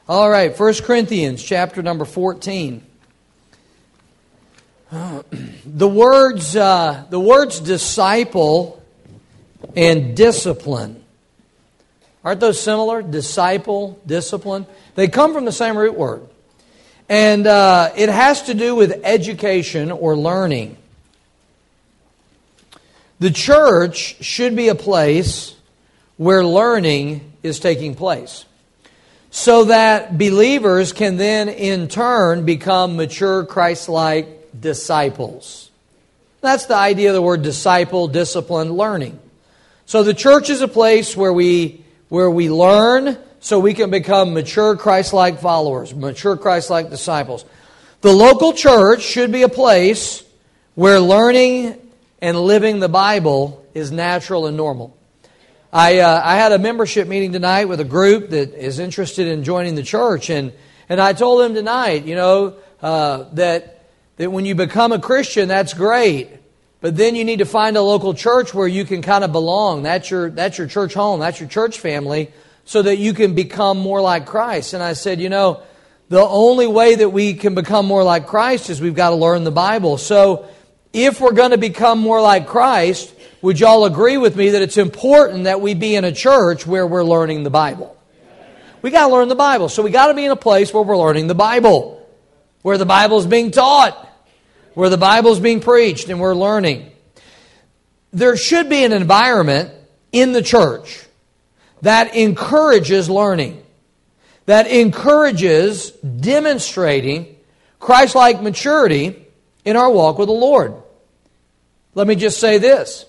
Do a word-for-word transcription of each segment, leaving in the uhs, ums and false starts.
All right, First Corinthians chapter number fourteen. The words, uh, the words disciple and discipline. Aren't those similar? Disciple, discipline. They come from the same root word. And uh, it has to do with education or learning. The church should be a place where learning is taking place, so that believers can then in turn become mature Christ-like disciples. That's the idea of the word disciple, discipline, learning. So the church is a place where we where we learn so we can become mature Christ-like followers, mature Christ-like disciples. The local church should be a place where learning and living the Bible is natural and normal. I uh, I had a membership meeting tonight with a group that is interested in joining the church, and and I told them tonight, you know, uh, that that when you become a Christian, that's great, but then you need to find a local church where you can kind of belong. That's your that's your church home, that's your church family, so that you can become more like Christ. And I said, you know, the only way that we can become more like Christ is we've got to learn the Bible. So if we're going to become more like Christ, would y'all agree with me that it's important that we be in a church where we're learning the Bible? We got to learn the Bible. So we got to be in a place where we're learning the Bible, where the Bible is being taught, where the Bible is being preached, and we're learning. There should be an environment in the church that encourages learning, that encourages demonstrating Christ-like maturity in our walk with the Lord. Let me just say this.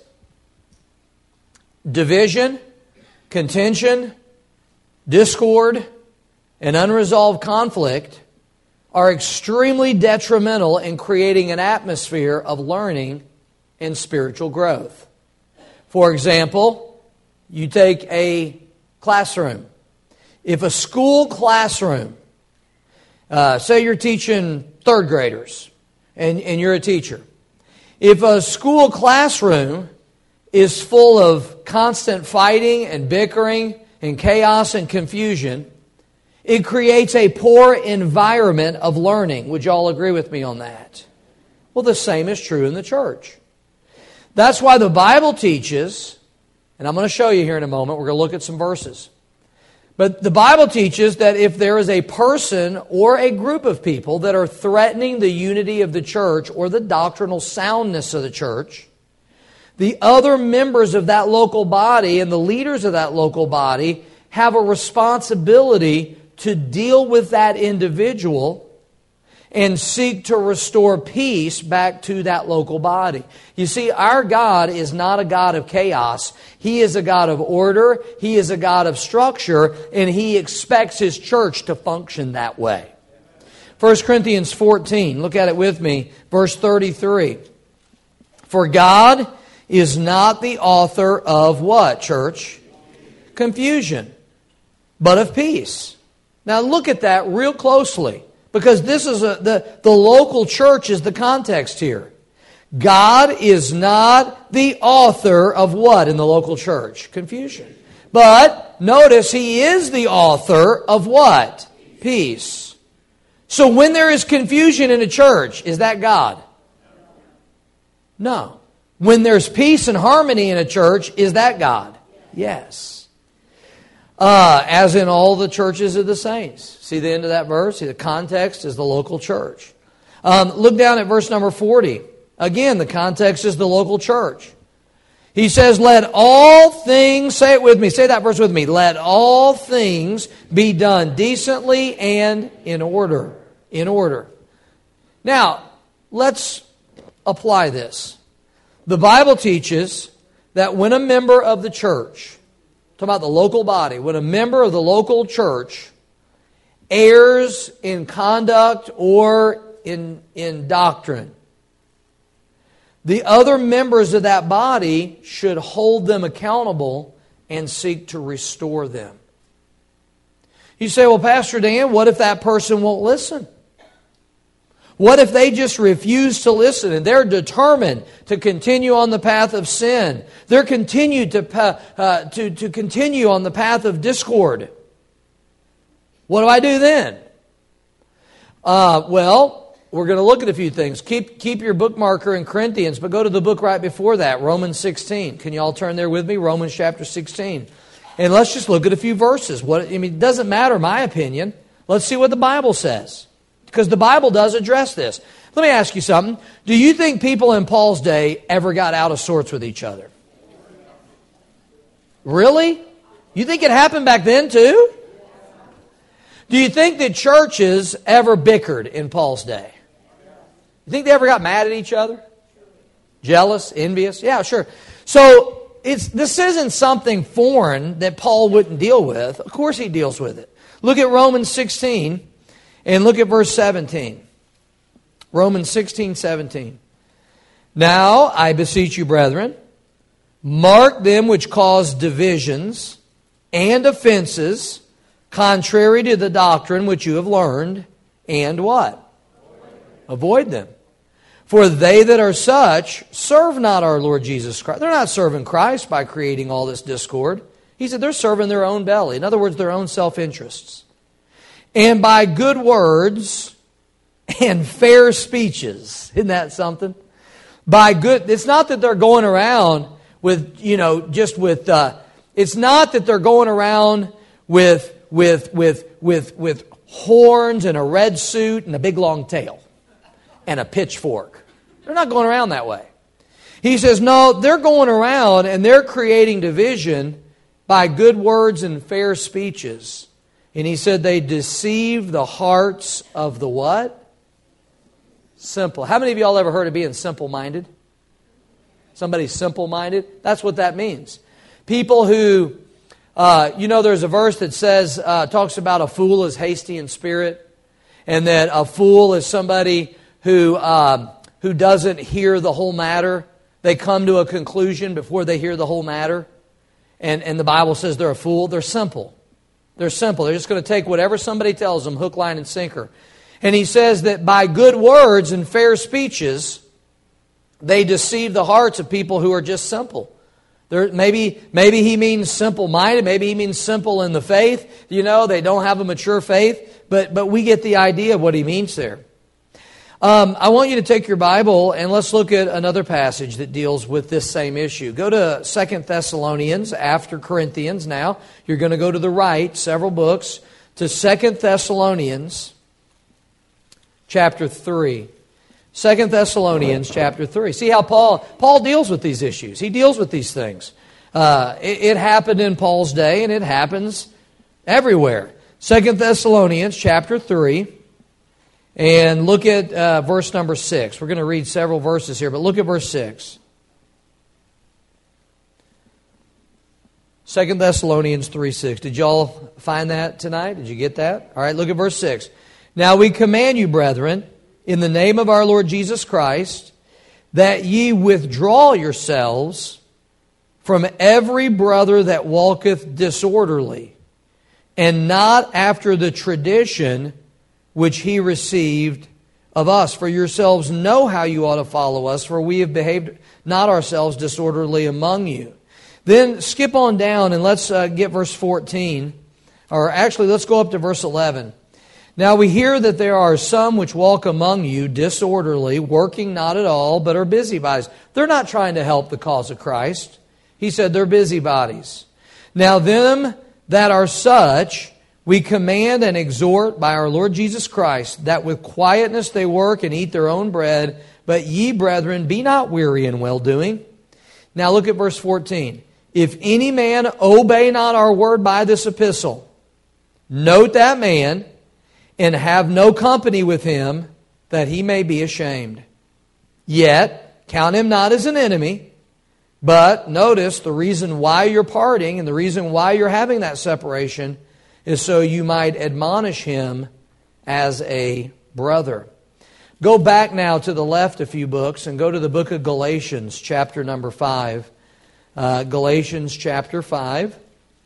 Division, contention, discord, and unresolved conflict are extremely detrimental in creating an atmosphere of learning and spiritual growth. For example, you take a classroom. If a school classroom, uh, say you're teaching third graders, and, and you're a teacher. If a school classroom is full of constant fighting and bickering and chaos and confusion, it creates a poor environment of learning. Would you all agree with me on that? Well, the same is true in the church. That's why the Bible teaches, and I'm going to show you here in a moment, we're going to look at some verses. But the Bible teaches that if there is a person or a group of people that are threatening the unity of the church or the doctrinal soundness of the church, the other members of that local body and the leaders of that local body have a responsibility to deal with that individual and seek to restore peace back to that local body. You see, our God is not a God of chaos. He is a God of order. He is a God of structure, and He expects His church to function that way. First Corinthians fourteen, look at it with me, verse thirty-three. For God is not the author of what, church? Confusion, but of peace. Now look at that real closely, because this is a, the, the local church is the context here. God is not the author of what in the local church? Confusion. But notice He is the author of what? Peace. So when there is confusion in a church, is that God? No. When there's peace and harmony in a church, is that God? Yes. Uh, as in all the churches of the saints. See the end of that verse? See, the context is the local church. Um, look down at verse number forty. Again, the context is the local church. He says, let all things, say it with me, say that verse with me. Let all things be done decently and in order. In order. Now, let's apply this. The Bible teaches that when a member of the church, talking about the local body, when a member of the local church errs in conduct or in, in doctrine, the other members of that body should hold them accountable and seek to restore them. You say, well, Pastor Dan, what if that person won't listen? What if they just refuse to listen and they're determined to continue on the path of sin? They're continued to, uh, to, to continue on the path of discord. What do I do then? Uh, well, we're going to look at a few things. Keep keep your bookmarker in Corinthians, but go to the book right before that, Romans sixteen. Can you all turn there with me? Romans chapter sixteen. And let's just look at a few verses. What I mean, it doesn't matter my opinion. Let's see what the Bible says. Because the Bible does address this. Let me ask you something. Do you think people in Paul's day ever got out of sorts with each other? Really? You think it happened back then too? Do you think that churches ever bickered in Paul's day? You think they ever got mad at each other? Jealous? Envious? Yeah, sure. So it's this isn't something foreign that Paul wouldn't deal with. Of course he deals with it. Look at Romans sixteen and look at verse seventeen. Romans sixteen, seventeen. Now I beseech you, brethren, mark them which cause divisions and offenses, contrary to the doctrine which you have learned, and what? Avoid them. For they that are such serve not our Lord Jesus Christ. They're not serving Christ by creating all this discord. He said they're serving their own belly. In other words, their own self-interests. And by good words and fair speeches. Isn't that something? By good, it's not that they're going around with, you know, just with, uh, it's not that they're going around with, with, with, with, with horns and a red suit and a big long tail and a pitchfork. They're not going around that way. He says, no, they're going around and they're creating division by good words and fair speeches. And he said they deceive the hearts of the what? Simple. How many of y'all ever heard of being simple-minded? Somebody's simple-minded? That's what that means. People who, uh, you know, there's a verse that says, uh, talks about a fool is hasty in spirit, and that a fool is somebody who um, who doesn't hear the whole matter. They come to a conclusion before they hear the whole matter. And, and the Bible says they're a fool. They're simple. They're simple. They're just going to take whatever somebody tells them, hook, line, and sinker. And he says that by good words and fair speeches, they deceive the hearts of people who are just simple. There, maybe, maybe he means simple-minded. Maybe he means simple in the faith. You know, they don't have a mature faith. But, but we get the idea of what he means there. Um, I want you to take your Bible and let's look at another passage that deals with this same issue. Go to Second Thessalonians after Corinthians now. You're going to go to the right, several books, to Second Thessalonians chapter three. Second Thessalonians chapter three. See how Paul Paul deals with these issues. He deals with these things. Uh, it, it happened in Paul's day and it happens everywhere. Second Thessalonians chapter three. And look at uh, verse number six. We're going to read several verses here, but look at verse six. Second Thessalonians three six. Did y'all find that tonight? Did you get that? All right, look at verse six. Now we command you, brethren, in the name of our Lord Jesus Christ, that ye withdraw yourselves from every brother that walketh disorderly, and not after the tradition which he received of us. For yourselves know how you ought to follow us, for we have behaved not ourselves disorderly among you. Then skip on down and let's uh, get verse fourteen. Or actually, let's go up to verse eleven. Now we hear that there are some which walk among you disorderly, working not at all, but are busybodies. They're not trying to help the cause of Christ. He said they're busybodies. Now them that are such, we command and exhort by our Lord Jesus Christ, that with quietness they work and eat their own bread. But ye, brethren, be not weary in well-doing. Now look at verse fourteen. If any man obey not our word by this epistle, note that man, and have no company with him, that he may be ashamed. Yet count him not as an enemy, but notice the reason why you're parting and the reason why you're having that separation is so you might admonish him as a brother. Go back now to the left a few books and go to the book of Galatians, chapter number five. Uh, Galatians chapter five.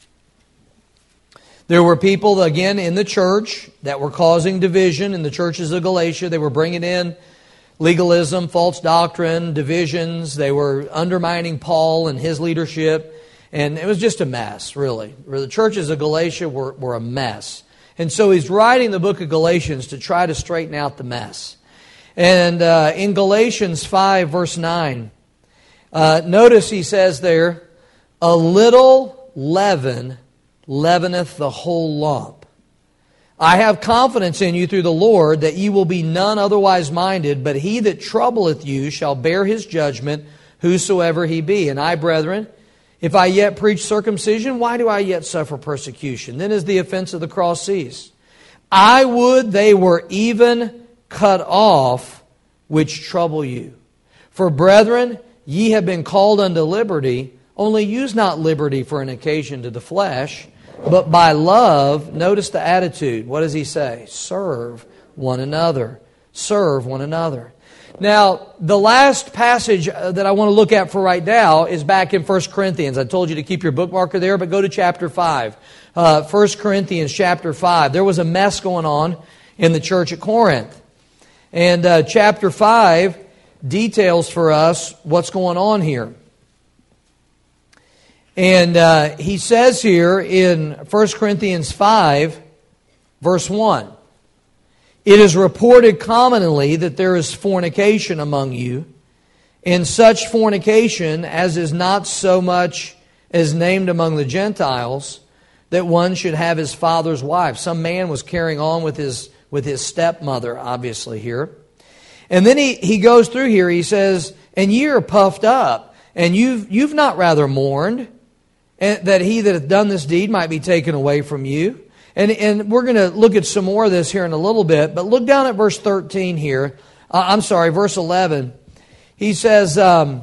There were people, again, in the church that were causing division in the churches of Galatia. They were bringing in legalism, false doctrine, divisions. They were undermining Paul and his leadership. And it was just a mess, really. The churches of Galatia were, were a mess. And so he's writing the book of Galatians to try to straighten out the mess. And uh, in Galatians five, verse nine, uh, notice he says there, a little leaven leaveneth the whole lump. I have confidence in you through the Lord that ye will be none otherwise minded, but he that troubleth you shall bear his judgment, whosoever he be. And I, brethren, if I yet preach circumcision, why do I yet suffer persecution? Then is the offense of the cross ceased. I would they were even cut off which trouble you. For brethren, ye have been called unto liberty, only use not liberty for an occasion to the flesh, but by love, notice the attitude. What does he say? Serve one another. Serve one another. Now, the last passage that I want to look at for right now is back in First Corinthians. I told you to keep your bookmarker there, but go to chapter five. Uh, First Corinthians chapter five. There was a mess going on in the church at Corinth. And uh, chapter five details for us what's going on here. And uh, he says here in First Corinthians five, verse one, it is reported commonly that there is fornication among you, and such fornication as is not so much as named among the Gentiles, that one should have his father's wife. Some man was carrying on with his with his stepmother, obviously here. And then he, he goes through here, he says, and ye are puffed up, and you've you've not rather mourned, and that he that hath done this deed might be taken away from you. And, and we're going to look at some more of this here in a little bit, but look down at verse thirteen here. Uh, I'm sorry, verse eleven. He says, um,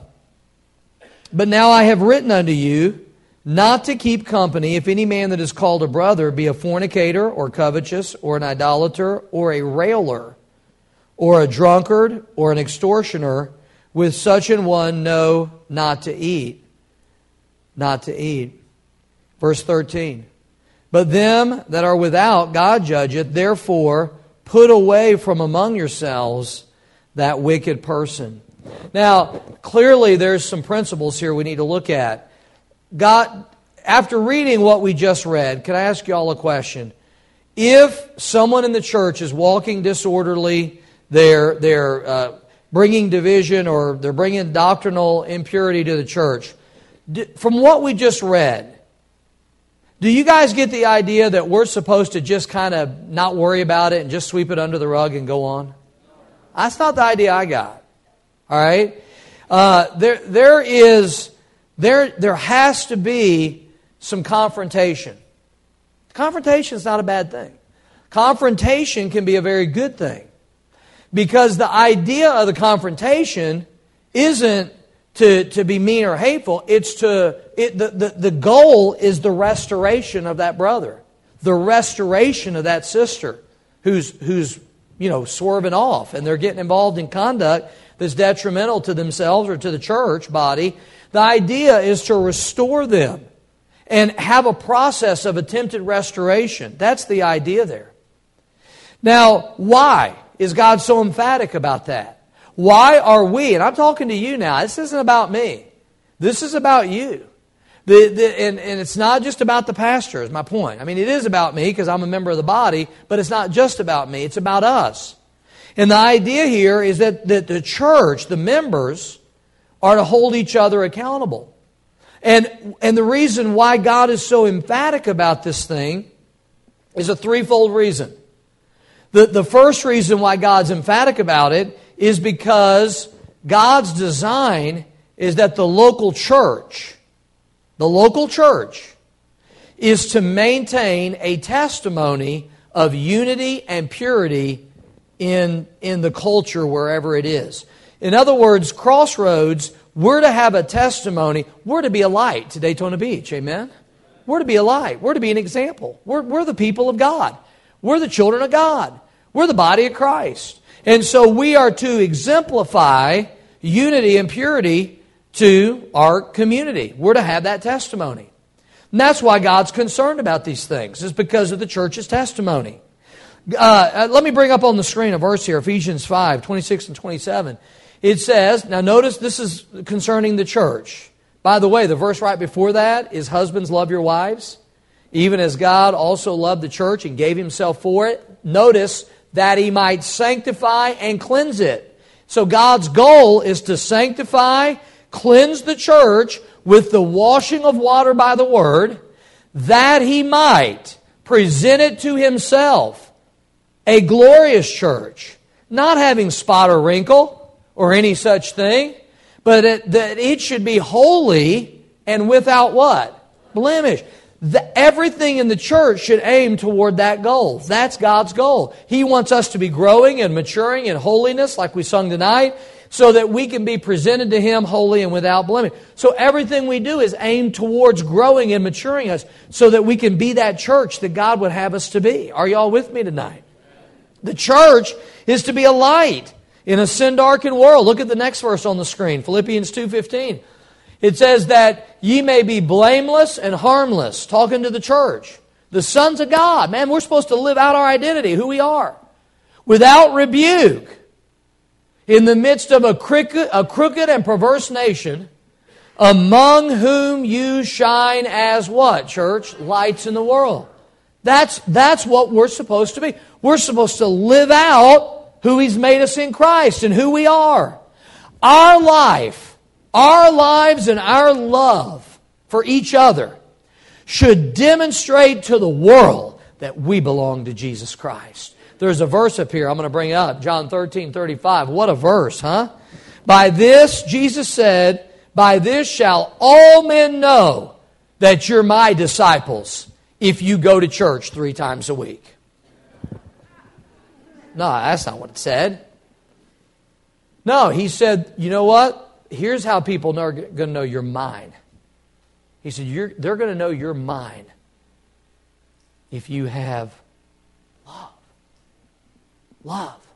but now I have written unto you, not to keep company, if any man that is called a brother be a fornicator, or covetous, or an idolater, or a railer, or a drunkard, or an extortioner, with such an one know not to eat. Not to eat. Verse thirteen. But them that are without God judgeth, therefore put away from among yourselves that wicked person. Now, clearly there's some principles here we need to look at. God, after reading what we just read, can I ask you all a question? If someone in the church is walking disorderly, they're, they're uh, bringing division or they're bringing doctrinal impurity to the church, from what we just read, do you guys get the idea that we're supposed to just kind of not worry about it and just sweep it under the rug and go on? That's not the idea I got. All right? Uh, there, there is, there, there has to be some confrontation. Confrontation is not a bad thing. Confrontation can be a very good thing. Because the idea of the confrontation isn't to, to be mean or hateful. It's to, it, the, the, the goal is the restoration of that brother. The restoration of that sister who's, who's, you know, swerving off and they're getting involved in conduct that's detrimental to themselves or to the church body. The idea is to restore them and have a process of attempted restoration. That's the idea there. Now, why is God so emphatic about that? Why are we, and I'm talking to you now, this isn't about me. This is about you. The, the, and, and it's not just about the pastor, is my point. I mean, it is about me because I'm a member of the body, but it's not just about me, it's about us. And the idea here is that, that the church, the members, are to hold each other accountable. And, and the reason why God is so emphatic about this thing is a threefold reason. The, the first reason why God's emphatic about it is because God's design is that the local church, the local church, is to maintain a testimony of unity and purity in, in the culture wherever it is. In other words, Crossroads, we're to have a testimony. We're to be a light to Daytona Beach. Amen? We're to be a light. We're to be an example. We're, we're the people of God. We're the children of God. We're the body of Christ. And so we are to exemplify unity and purity to our community. We're to have that testimony. And that's why God's concerned about these things, is because of the church's testimony. Uh, let me bring up on the screen a verse here, Ephesians five, twenty-six and twenty-seven. It says, now notice this is concerning the church. By the way, the verse right before that is husbands, love your wives. even as God also loved the church and gave Himself for it. Notice, that He might sanctify and cleanse it. So God's goal is to sanctify, cleanse the church with the washing of water by the Word, that He might present it to Himself, a glorious church, not having spot or wrinkle or any such thing, but it, that it should be holy and without what? Blemish. The, everything in the church should aim toward that goal. That's God's goal. He wants us to be growing and maturing in holiness, like we sung tonight, so that we can be presented to Him holy and without blemish. So everything we do is aimed towards growing and maturing us so that we can be that church that God would have us to be. Are you all with me tonight? The church is to be a light in a sin-darkened world. Look at the next verse on the screen, Philippians two fifteen. It says that ye may be blameless and harmless, talking to the church. The sons of God. Man, we're supposed to live out our identity, who we are. Without rebuke. In the midst of a crooked, a crooked and perverse nation, among whom you shine as what, church? Lights in the world. That's, that's what we're supposed to be. We're supposed to live out who He's made us in Christ and who we are. Our life, our lives and our love for each other should demonstrate to the world that we belong to Jesus Christ. There's a verse up here I'm going to bring up, John thirteen thirty-five. What a verse, huh? By this, Jesus said, by this shall all men know that you're my disciples if you go to church three times a week. No, that's not what it said. No, He said, you know what? Here's how people are going to know you're mine. He said, you're, they're going to know you're mine if you have love. Love.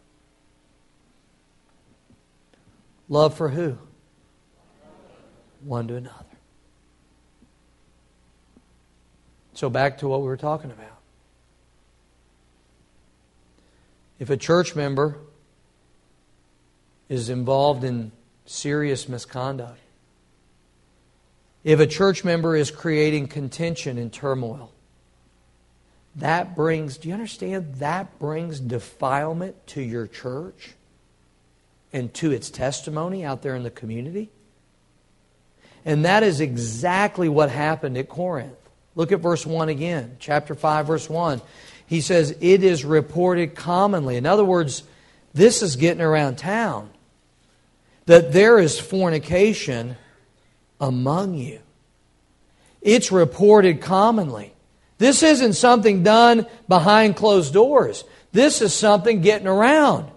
Love for who? One to another. So back to what we were talking about. If a church member is involved in serious misconduct, if a church member is creating contention and turmoil, that brings, do you understand, that brings defilement to your church and to its testimony out there in the community. And that is exactly what happened at Corinth. Look at verse one again, chapter five, verse one. He says, it is reported commonly. In other words, this is getting around town, that there is fornication among you. It's reported commonly. This isn't something done behind closed doors. This is something getting around.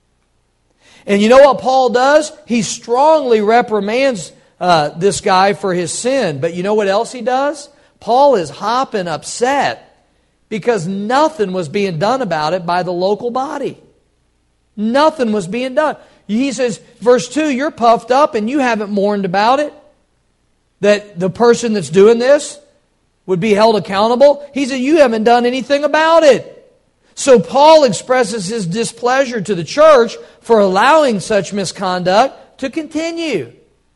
And you know what Paul does? He strongly reprimands uh, this guy for his sin. But you know what else he does? Paul is hopping upset because nothing was being done about it by the local body. Nothing was being done. He says, verse two, you're puffed up and you haven't mourned about it. That the person that's doing this would be held accountable. He said, you haven't done anything about it. So Paul expresses his displeasure to the church for allowing such misconduct to continue.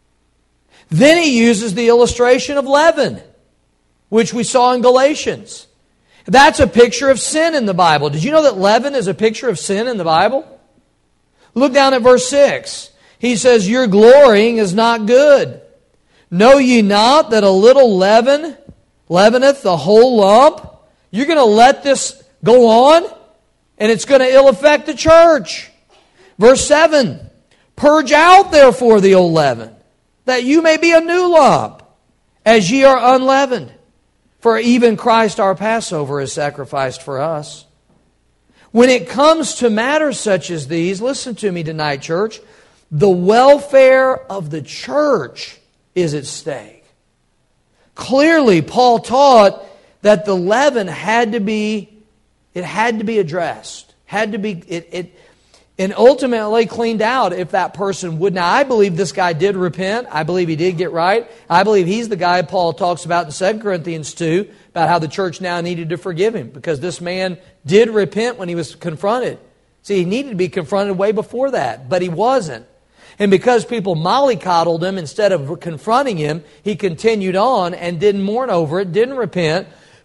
Then he uses the illustration of leaven, which we saw in Galatians. That's a picture of sin in the Bible. Did you know that leaven is a picture of sin in the Bible? Look down at verse six. He says, your glorying is not good. Know ye not that a little leaven leaveneth the whole lump? You're going to let this go on, and it's going to ill affect the church. Verse seven, purge out therefore the old leaven, that you may be a new lump, as ye are unleavened. For even Christ our Passover is sacrificed for us. When it comes to matters such as these, listen to me tonight, church, the welfare of the church is at stake. Clearly, Paul taught that the leaven had to be, it had to be addressed, had to be, it, it, and ultimately cleaned out if that person would. Now, I believe this guy did repent. I believe he did get right. I believe he's the guy Paul talks about in Second Corinthians two, about how the church now needed to forgive him because this man did repent when he was confronted. See, he needed to be confronted way before that, but he wasn't. And because people mollycoddled him instead of confronting him, he continued on and didn't mourn over it, didn't repent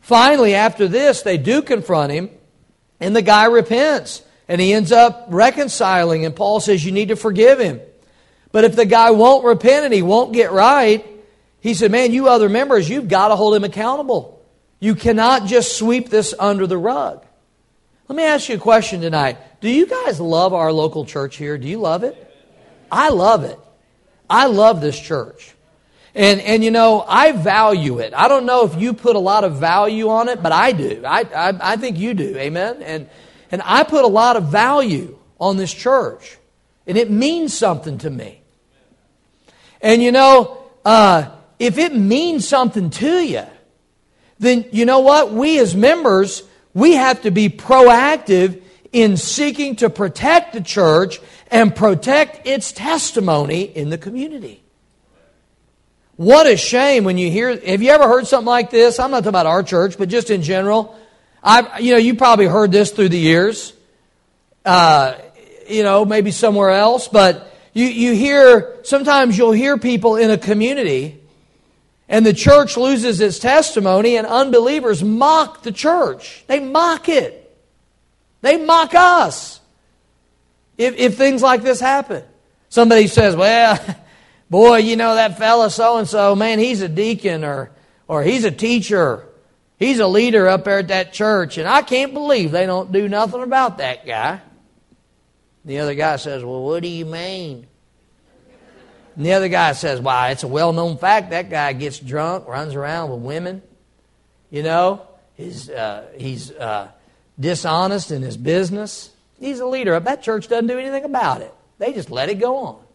Finally, after this, they do confront him, and the guy repents, and he ends up reconciling, and Paul says you need to forgive him. But if the guy won't repent and he won't get right, he said, man, you other members, you've got to hold him accountable. You cannot just sweep this under the rug. Let me ask you a question tonight. Do you guys love our local church here? Do you love it? I love it. I love this church. And, and you know, I value it. I don't know if you put a lot of value on it, but I do. I, I, I think you do. Amen? And, and I put a lot of value on this church. And it means something to me. And you know, uh, if it means something to you, then you know what? We as members, we have to be proactive in seeking to protect the church and protect its testimony in the community. What a shame when you hear, have you ever heard something like this? I'm not talking about our church, but just in general. I've, you know, you probably heard this through the years, uh, you know, maybe somewhere else, but you, you hear, sometimes you'll hear people in a community and the church loses its testimony and unbelievers mock the church. They mock it. They mock us if, if things like this happen. Somebody says, well, boy, you know that fella so-and-so, man, he's a deacon or or he's a teacher. He's a leader up there at that church, and I can't believe they don't do nothing about that guy. The other guy says, well, what do you mean? And the other guy says, why, it's a well-known fact that guy gets drunk, runs around with women. You know, he's, uh, he's uh, dishonest in his business. He's a leader. That church doesn't do anything about it. They just let it go on.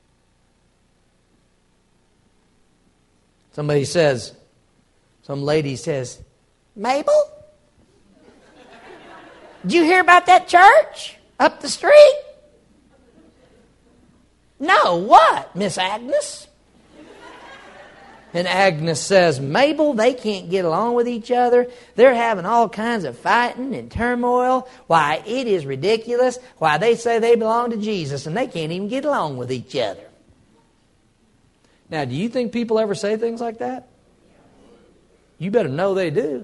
Somebody says, some lady says, Mabel, did you hear about that church up the street? No, what, Miss Agnes? And Agnes says, Mabel, they can't get along with each other. They're having all kinds of fighting and turmoil. Why, it is ridiculous. Why, they say they belong to Jesus and they can't even get along with each other. Now, do you think people ever say things like that? You better know they do.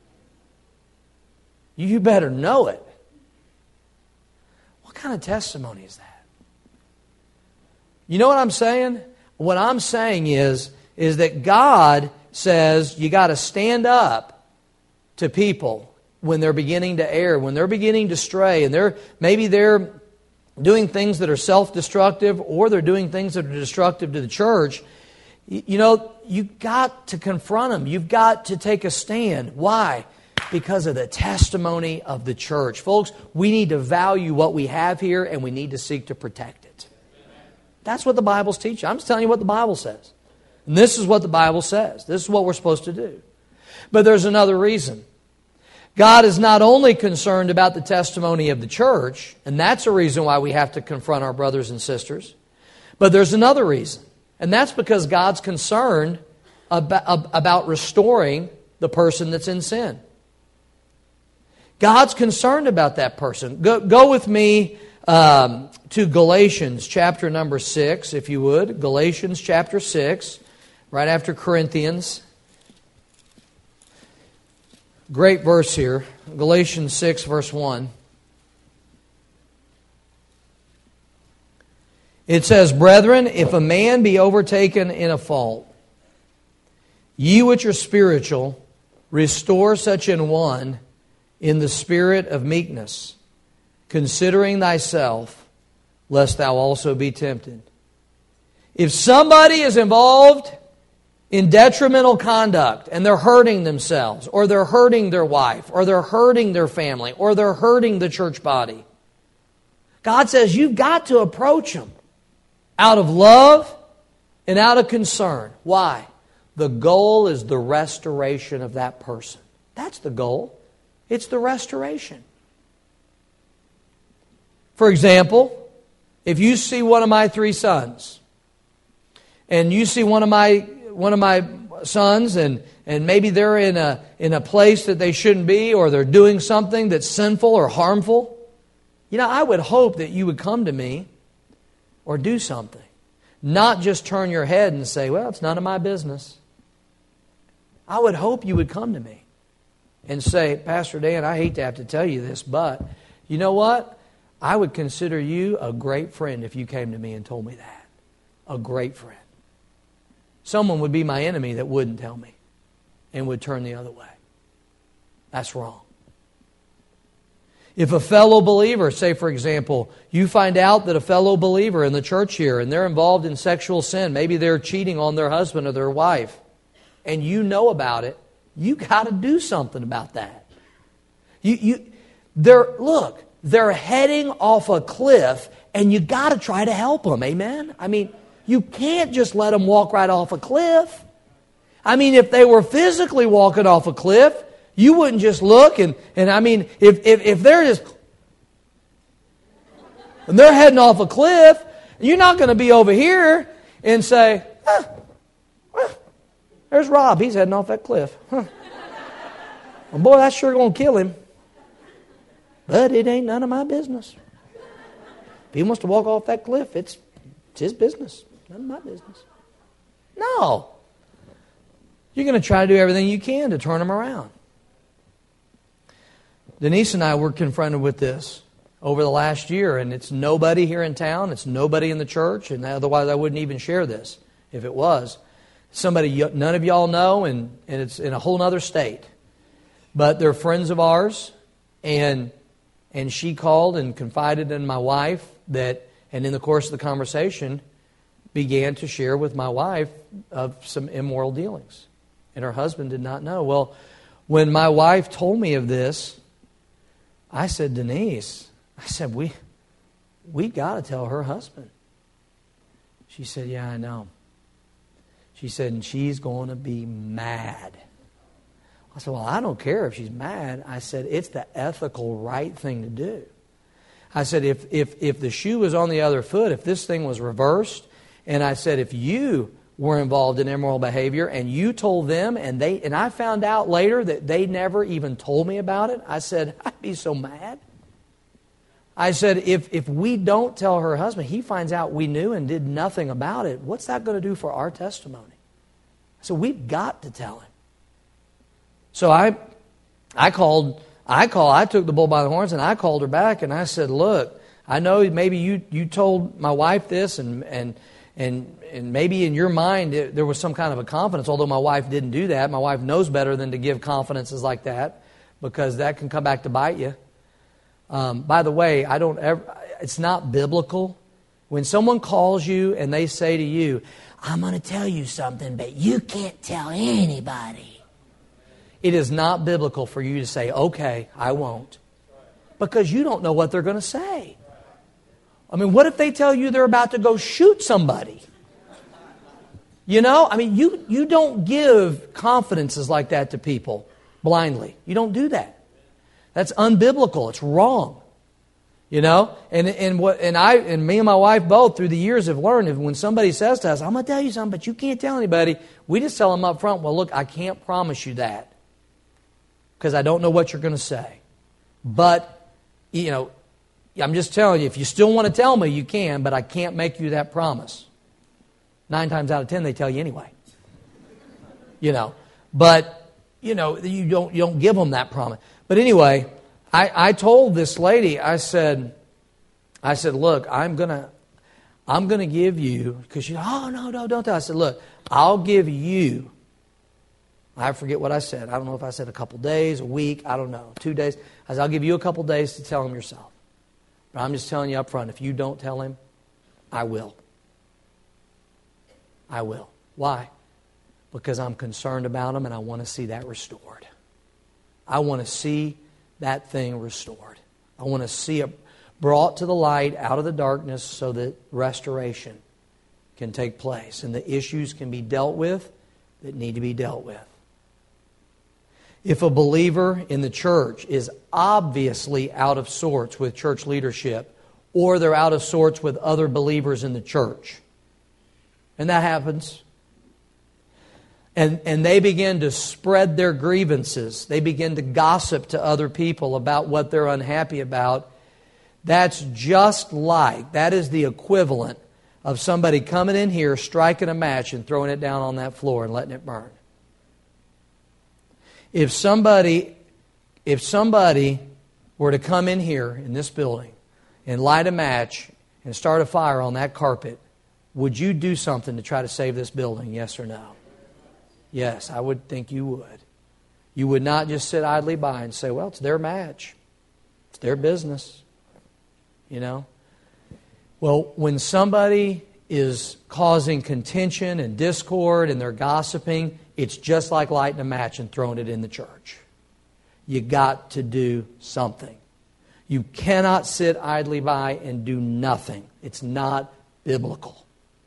You better know it. What kind of testimony is that? You know what I'm saying? What I'm saying is, is that God says you got to stand up to people when they're beginning to err, when they're beginning to stray, and they're maybe they're doing things that are self-destructive or they're doing things that are destructive to the church. You know, you've got to confront them. You've got to take a stand. Why? Because of the testimony of the church. Folks, we need to value what we have here and we need to seek to protect it. That's what the Bible's teaching. I'm just telling you what the Bible says. And this is what the Bible says. This is what we're supposed to do. But there's another reason. God is not only concerned about the testimony of the church, and that's a reason why we have to confront our brothers and sisters, but there's another reason. And that's because God's concerned about, about restoring the person that's in sin. God's concerned about that person. Go, go with me um, to Galatians chapter number six, if you would. Galatians chapter six, right after Corinthians. Great verse here. Galatians six, verse one. It says, Brethren, if a man be overtaken in a fault, ye which are spiritual, restore such an one in the spirit of meekness, considering thyself, lest thou also be tempted. If somebody is involved in detrimental conduct and they're hurting themselves, or they're hurting their wife, or they're hurting their family, or they're hurting the church body, God says you've got to approach them out of love and out of concern. Why? The goal is the restoration of that person. That's the goal. It's the restoration. For example, if you see one of my three sons, and you see one of my one of my sons, and, and maybe they're in a in a place that they shouldn't be, or they're doing something that's sinful or harmful, you know, I would hope that you would come to me or do something. Not just turn your head and say, well, it's none of my business. I would hope you would come to me. and say, Pastor Dan, I hate to have to tell you this, but you know what? I would consider you a great friend if you came to me and told me that. A great friend. Someone would be my enemy that wouldn't tell me and would turn the other way. That's wrong. If a fellow believer, say for example, you find out that a fellow believer in the church here and they're involved in sexual sin, maybe they're cheating on their husband or their wife, and you know about it, you got to do something about that. You, you, they're look, they're heading off a cliff, and you got to try to help them. Amen. I mean, you can't just let them walk right off a cliff. I mean, if they were physically walking off a cliff, you wouldn't just look and, and I mean, if, if, if they're just, and they're heading off a cliff, you're not going to be over here and say, ah, well, there's Rob, he's heading off that cliff. Huh. Well, boy, that's sure going to kill him. But it ain't none of my business. If he wants to walk off that cliff, it's, it's his business, none of my business. No. You're going to try to do everything you can to turn them around. Denise and I were confronted with this over the last year, and it's nobody here in town, it's nobody in the church, and otherwise I wouldn't even share this if it was. Somebody none of y'all know, and, and it's in a whole other state. But they're friends of ours, and and she called and confided in my wife that, and in the course of the conversation, began to share with my wife of some immoral dealings. And her husband did not know. Well, when my wife told me of this, I said, Denise, I said, we we got to tell her husband. She said, yeah, I know. She said, and she's going to be mad. I said, well, I don't care if she's mad. I said, it's the ethical right thing to do. I said, if if if the shoe was on the other foot, if this thing was reversed, and I said, if you were involved in immoral behavior and you told them, and they and I found out later that they never even told me about it, I said, I'd be so mad. I said, if if we don't tell her husband, he finds out we knew and did nothing about it, what's that going to do for our testimony? So we've got to tell him. So I I called I called I took the bull by the horns and I called her back and I said, look, I know maybe you, you told my wife this and and And and maybe in your mind it, there was some kind of a confidence, although my wife didn't do that. My wife knows better than to give confidences like that because that can come back to bite you. Um, by the way, I don't ever. It's not biblical. When someone calls you and they say to you, I'm going to tell you something, but you can't tell anybody. It is not biblical for you to say, okay, I won't. Because you don't know what they're going to say. I mean, what if they tell you they're about to go shoot somebody? You know, I mean, you, you don't give confidences like that to people blindly. You don't do that. That's unbiblical. It's wrong. You know, and and what and I and me and my wife both through the years have learned that when somebody says to us, I'm going to tell you something, but you can't tell anybody, we just tell them up front, well, look, I can't promise you that because I don't know what you're going to say. But, you know, I'm just telling you, if you still want to tell me, you can, but I can't make you that promise. Nine times out of ten, they tell you anyway. You know, but, you know, you don't you don't give them that promise. But anyway, I, I told this lady, I said, I said, look, I'm gonna I'm gonna give you, because she, oh no, no, don't tell. I said, look, I'll give you. I forget what I said. I don't know if I said a couple days, a week, I don't know, two days. I said, I'll give you a couple days to tell him yourself. But I'm just telling you up front, if you don't tell him, I will. I will. Why? Because I'm concerned about him and I want to see that restored. I want to see that thing restored. I want to see it brought to the light out of the darkness so that restoration can take place and the issues can be dealt with that need to be dealt with. If a believer in the church is obviously out of sorts with church leadership, or they're out of sorts with other believers in the church, and that happens, and, and they begin to spread their grievances, they begin to gossip to other people about what they're unhappy about, that's just like, that is the equivalent of somebody coming in here, striking a match and throwing it down on that floor and letting it burn. If somebody if somebody were to come in here in this building and light a match and start a fire on that carpet, would you do something to try to save this building, yes or no? Yes, I would think you would. You would not just sit idly by and say, well, it's their match. It's their business. You know? Well, when somebody is causing contention and discord and they're gossiping, it's just like lighting a match and throwing it in the church. You got to do something. You cannot sit idly by and do nothing. It's not biblical.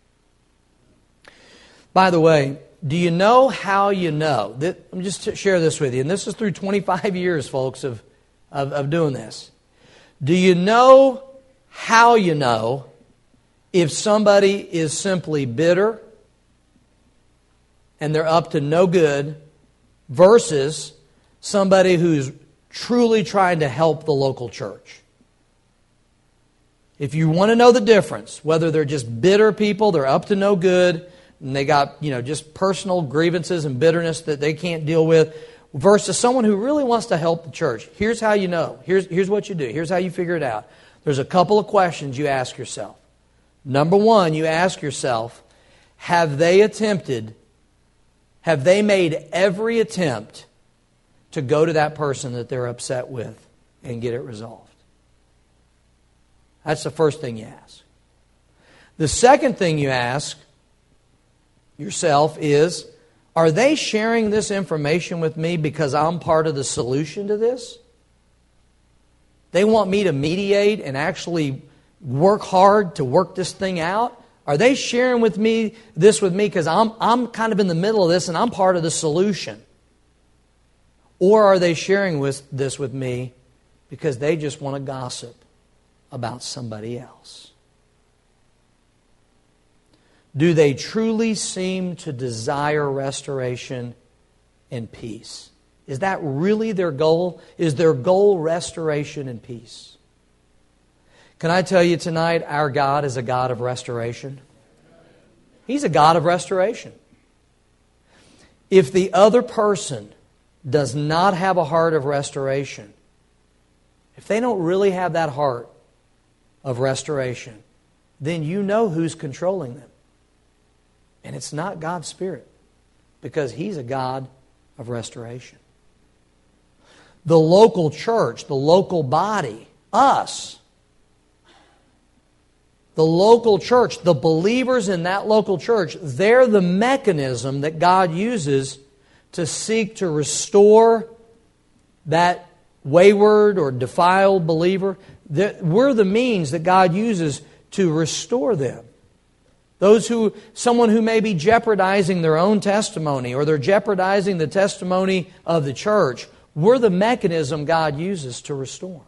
By the way, do you know how you know? Let me just share this with you. And this is through twenty-five years, folks, of, of, of doing this. Do you know how you know if somebody is simply bitter and they're up to no good versus somebody who's truly trying to help the local church? If you want to know the difference, whether they're just bitter people, they're up to no good, and they got, you know, just personal grievances and bitterness that they can't deal with, versus someone who really wants to help the church, here's how you know. Here's, here's what you do. Here's how you figure it out. There's a couple of questions you ask yourself. Number one, you ask yourself, have they attempted, have they made every attempt to go to that person that they're upset with and get it resolved? That's the first thing you ask. The second thing you ask yourself is, are they sharing this information with me because I'm part of the solution to this? They want me to mediate and actually work hard to work this thing out? Are they sharing with me this with me because I'm I'm kind of in the middle of this and I'm part of the solution? Or are they sharing with this with me because they just want to gossip about somebody else? Do they truly seem to desire restoration and peace? Is that really their goal? Is their goal restoration and peace? Can I tell you tonight, our God is a God of restoration? He's a God of restoration. If the other person does not have a heart of restoration, if they don't really have that heart of restoration, then you know who's controlling them. And it's not God's Spirit, because He's a God of restoration. The local church, the local body, us, the local church, the believers in that local church, they're the mechanism that God uses to seek to restore that wayward or defiled believer. We're the means that God uses to restore them. Those who, someone who may be jeopardizing their own testimony, or they're jeopardizing the testimony of the church, we're the mechanism God uses to restore.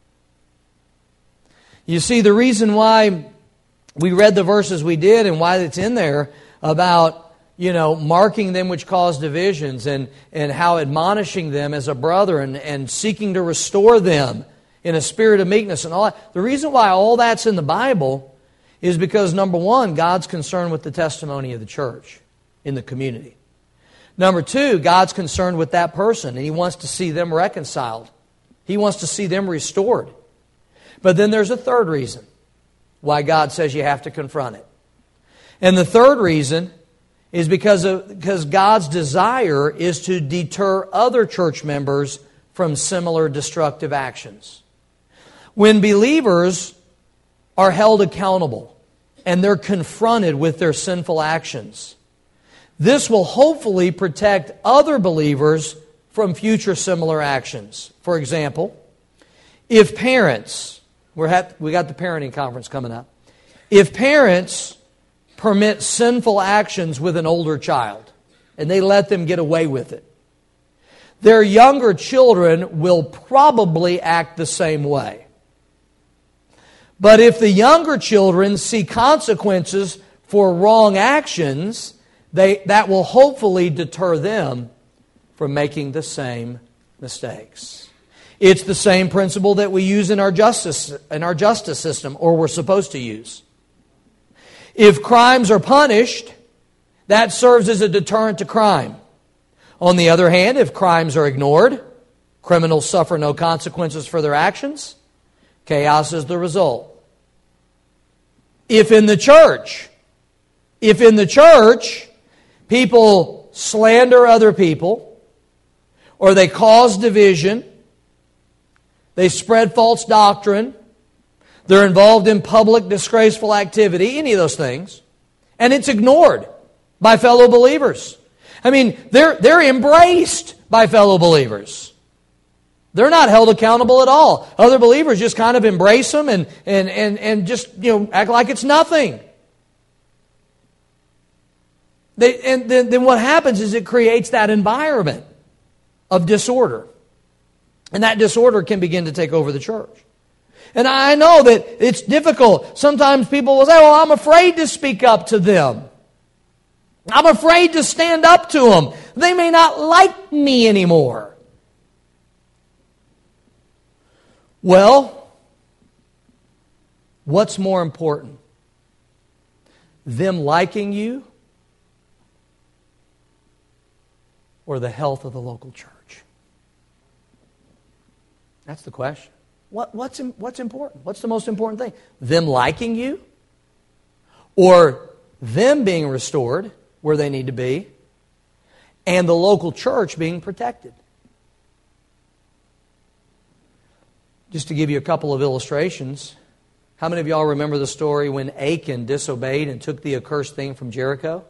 You see, the reason why we read the verses we did and why it's in there about, you know, marking them which cause divisions and, and how admonishing them as a brother and, and seeking to restore them in a spirit of meekness and all that. The reason why all that's in the Bible is because, number one, God's concerned with the testimony of the church in the community. Number two, God's concerned with that person, and He wants to see them reconciled. He wants to see them restored. But then there's a third reason why God says you have to confront it. And the third reason is because of, because God's desire is to deter other church members from similar destructive actions. When believers are held accountable and they're confronted with their sinful actions, this will hopefully protect other believers from future similar actions. For example, if parents, we're at, we got the parenting conference coming up, if parents permit sinful actions with an older child and they let them get away with it, their younger children will probably act the same way. But if the younger children see consequences for wrong actions, they, that will hopefully deter them from making the same mistakes. It's the same principle that we use in our justice, in our justice system, or we're supposed to use. If crimes are punished, that serves as a deterrent to crime. On the other hand, if crimes are ignored, Criminals suffer no consequences for their actions. Chaos is the result. If in the church, if in the church, people slander other people, or they cause division, they spread false doctrine, they're involved in public disgraceful activity, any of those things, and it's ignored by fellow believers. I mean, they're, they're embraced by fellow believers. They're not held accountable at all. Other believers just kind of embrace them and, and, and, and just, you know, act like it's nothing. They, and then, then what happens is it creates that environment of disorder. And that disorder can begin to take over the church. And I know that it's difficult. Sometimes people will say, well, I'm afraid to speak up to them. I'm afraid to stand up to them. They may not like me anymore. Well, what's more important? Them liking you or the health of the local church? That's the question. What, what's, what's important? What's the most important thing? Them liking you or them being restored where they need to be and the local church being protected? Just to give you a couple of illustrations, how many of y'all remember the story when Achan disobeyed and took the accursed thing from Jericho?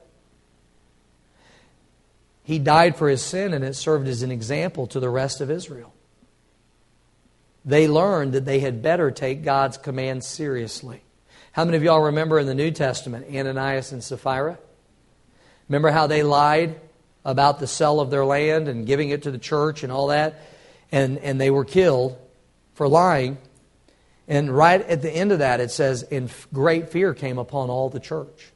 He died for his sin, and it served as an example to the rest of Israel. They learned that they had better take God's command seriously. How many of y'all remember in the New Testament, Ananias and Sapphira? Remember how they lied about the sale of their land and giving it to the church and all that? And, and they were killed for lying. And right at the end of that, it says, and great fear came upon all the church.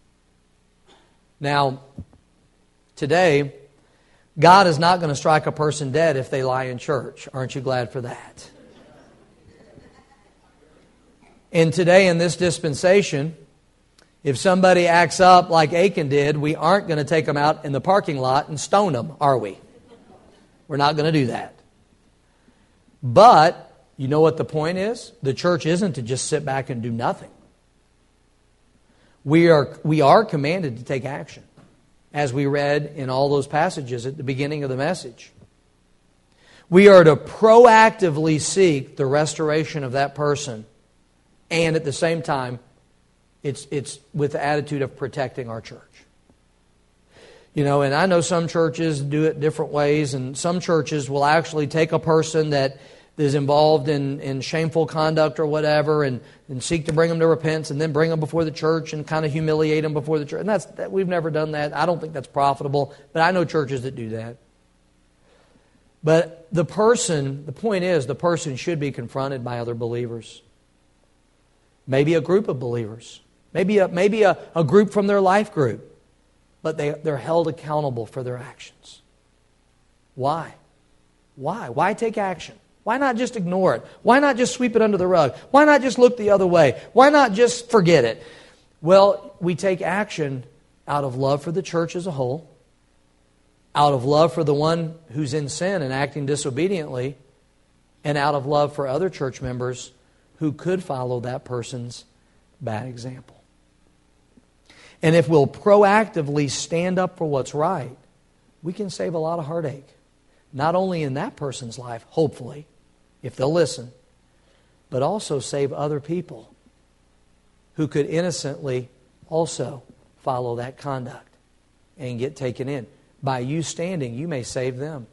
Now, today, God is not going to strike a person dead if they lie in church. Aren't you glad for that? And today in this dispensation, if somebody acts up like Achan did, we aren't going to take them out in the parking lot and stone them, are we? We're not going to do that. But, you know what the point is? The church isn't to just sit back and do nothing. We are, we are commanded to take action, as we read in all those passages at the beginning of the message. We are to proactively seek the restoration of that person, and at the same time, it's it's with the attitude of protecting our church. You know, and I know some churches do it different ways, and some churches will actually take a person that is involved in, in shameful conduct or whatever and, and seek to bring them to repentance and then bring them before the church and kind of humiliate them before the church. And that's that, we've never done that. I don't think that's profitable, but I know churches that do that. But the person, the point is, the person should be confronted by other believers. Maybe a group of believers. Maybe a, maybe a, a group from their life group. But they, they're held accountable for their actions. Why? Why? Why take action? Why not just ignore it? Why not just sweep it under the rug? Why not just look the other way? Why not just forget it? Well, we take action out of love for the church as a whole, out of love for the one who's in sin and acting disobediently, and out of love for other church members who could follow that person's bad example. And if we'll proactively stand up for what's right, we can save a lot of heartache. Not only in that person's life, hopefully, if they'll listen, but also save other people who could innocently also follow that conduct and get taken in. By you standing, you may save them.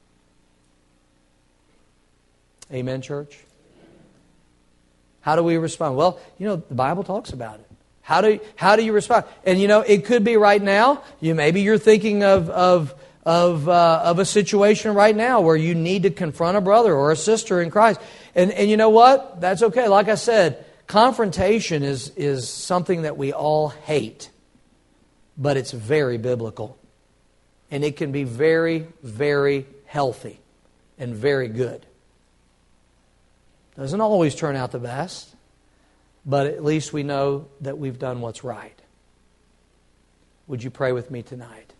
Amen, church? How do we respond? Well, you know, the Bible talks about it. How do, how do you respond? And, you know, it could be right now. You Maybe you're thinking of... of Of uh, of a situation right now where you need to confront a brother or a sister in Christ. And and you know what? That's okay. Like I said, confrontation is, is something that we all hate. But it's very biblical. And it can be very, very healthy and very good. Doesn't always turn out the best. But at least we know that we've done what's right. Would you pray with me tonight?